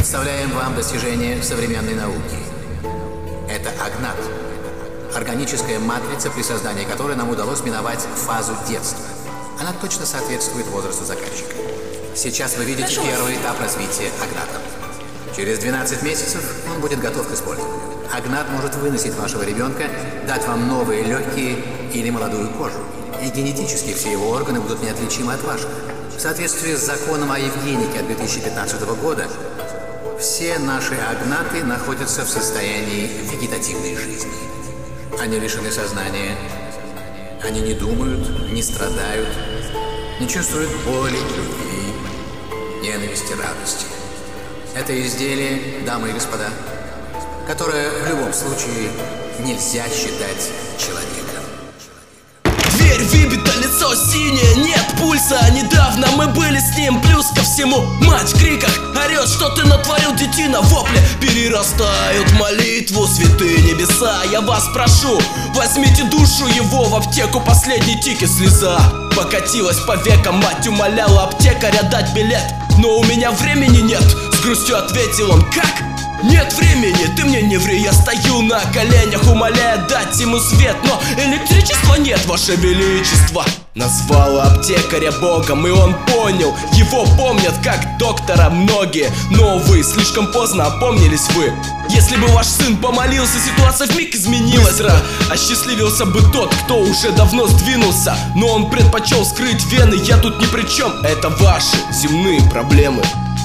представляем вам достижение современной науки. Это Агнат. Органическая матрица, при создании которой нам удалось миновать фазу детства. Она точно соответствует возрасту заказчика. Сейчас вы видите первый этап развития Агната. Через 12 месяцев он будет готов к использованию. Агнат может выносить вашего ребенка, дать вам новые легкие или молодую кожу. И генетически все его органы будут неотличимы от ваших. В соответствии с законом о евгенике от 2015 года, все наши агнаты находятся в состоянии вегетативной жизни. Они лишены сознания. Они не думают, не страдают, не чувствуют боли, любви, ненависти, радости. Это изделие, дамы и господа, которое в любом случае нельзя считать человеком. Дверь выбита, лицо синее, нет пульса. Недавно мы были с ним, плюс ко всему мать в криках орет, что ты натворил, детина. Вопли перерастают в молитву. Святые небеса, я вас прошу, возьмите душу его в аптеку. Последний тик и слеза покатилась по векам. Мать умоляла аптекаря дать билет, но у меня времени нет. С грустью ответил он: как? Нет времени, ты мне не ври. Я стою на коленях, умоляя дать ему свет, но электричества нет, ваше величество. Назвала аптекаря богом, и он понял. Его помнят как доктора многие, но вы слишком поздно опомнились вы. Если бы ваш сын помолился, ситуация вмиг изменилась. Быстро осчастливился бы тот, кто уже давно сдвинулся, но он предпочел скрыть вены. Я тут ни при чем, это ваши земные проблемы.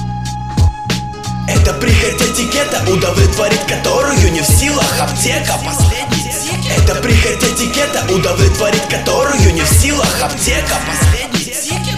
Это прихоть этикета, удовлетворить которую не в силах аптека. Последний тик. Это прихоть этикета, удовлетворить которую не в силах аптека. Последний тик.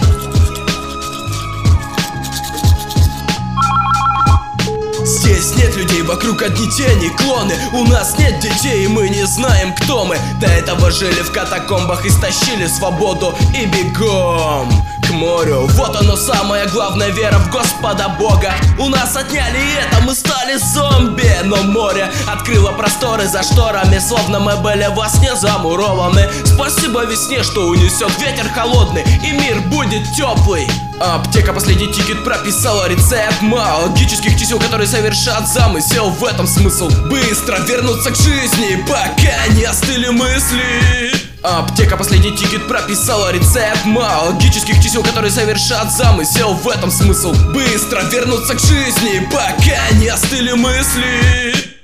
Здесь нет людей, вокруг одни тени, клоны. У нас нет детей, и мы не знаем, кто мы. До этого жили в катакомбах, истощили свободу и бегом к морю. Вот оно самое главное, вера в Господа Бога. У нас отняли это, мы стали зомби. Но море открыло просторы за шторами, словно мы были во сне замурованы. Спасибо весне, что унесет ветер холодный, и мир будет теплый. Аптека последний тикет прописала рецепт магических чисел, которые совершат замысел. В этом смысл. Быстро вернуться к жизни, пока не остыли мысли. Аптека последний тикет прописала рецепт магических чисел, которые совершат замысел. В этом смысл. Быстро вернуться к жизни, пока не остыли мысли.